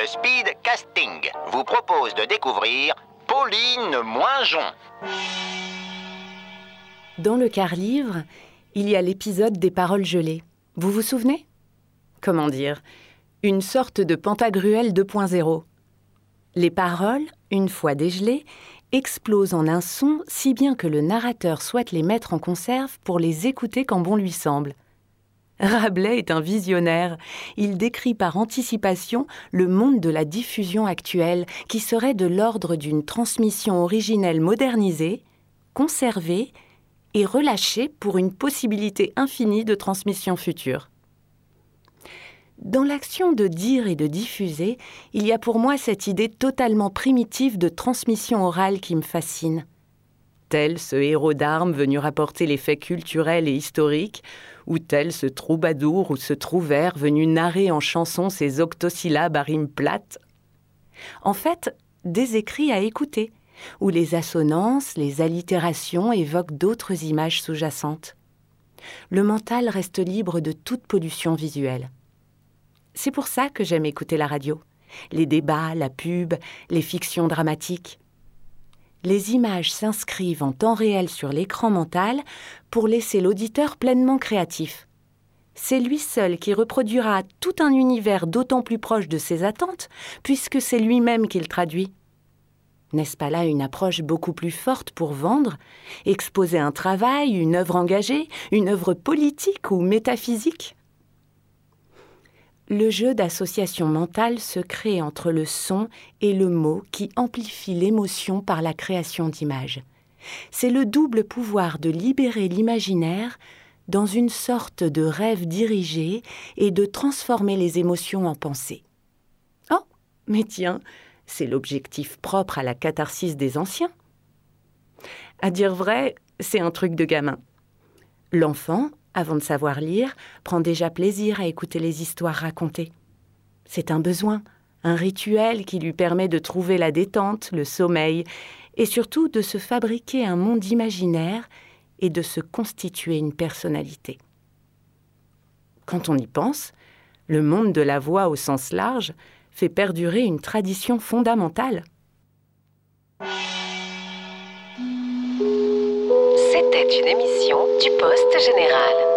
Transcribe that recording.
Le Speed Casting vous propose de découvrir Pauline Moinjon. Dans le quart-livre, il y a l'épisode des paroles gelées. Vous vous souvenez ? Comment dire ? Une sorte de Pantagruel 2.0. Les paroles, une fois dégelées, explosent en un son si bien que le narrateur souhaite les mettre en conserve pour les écouter quand bon lui semble. Rabelais est un visionnaire. Il décrit par anticipation le monde de la diffusion actuelle qui serait de l'ordre d'une transmission originelle modernisée, conservée et relâchée pour une possibilité infinie de transmission future. Dans l'action de dire et de diffuser, il y a pour moi cette idée totalement primitive de transmission orale qui me fascine. Tel ce héros d'armes venu rapporter les faits culturels et historiques, ou tel ce troubadour ou ce trouvère venu narrer en chanson ses octosyllabes à rimes plates. En fait, des écrits à écouter, où les assonances, les allitérations évoquent d'autres images sous-jacentes. Le mental reste libre de toute pollution visuelle. C'est pour ça que j'aime écouter la radio, les débats, la pub, les fictions dramatiques. Les images s'inscrivent en temps réel sur l'écran mental pour laisser l'auditeur pleinement créatif. C'est lui seul qui reproduira tout un univers d'autant plus proche de ses attentes, puisque c'est lui-même qui le traduit. N'est-ce pas là une approche beaucoup plus forte pour vendre, exposer un travail, une œuvre engagée, une œuvre politique ou métaphysique ? Le jeu d'association mentale se crée entre le son et le mot qui amplifie l'émotion par la création d'images. C'est le double pouvoir de libérer l'imaginaire dans une sorte de rêve dirigé et de transformer les émotions en pensée. Oh, mais tiens, c'est l'objectif propre à la catharsis des anciens. À dire vrai, c'est un truc de gamin. L'enfant, avant de savoir lire, prend déjà plaisir à écouter les histoires racontées. C'est un besoin, un rituel qui lui permet de trouver la détente, le sommeil, et surtout de se fabriquer un monde imaginaire et de se constituer une personnalité. Quand on y pense, le monde de la voix au sens large fait perdurer une tradition fondamentale. C'était une émission du Poste Général.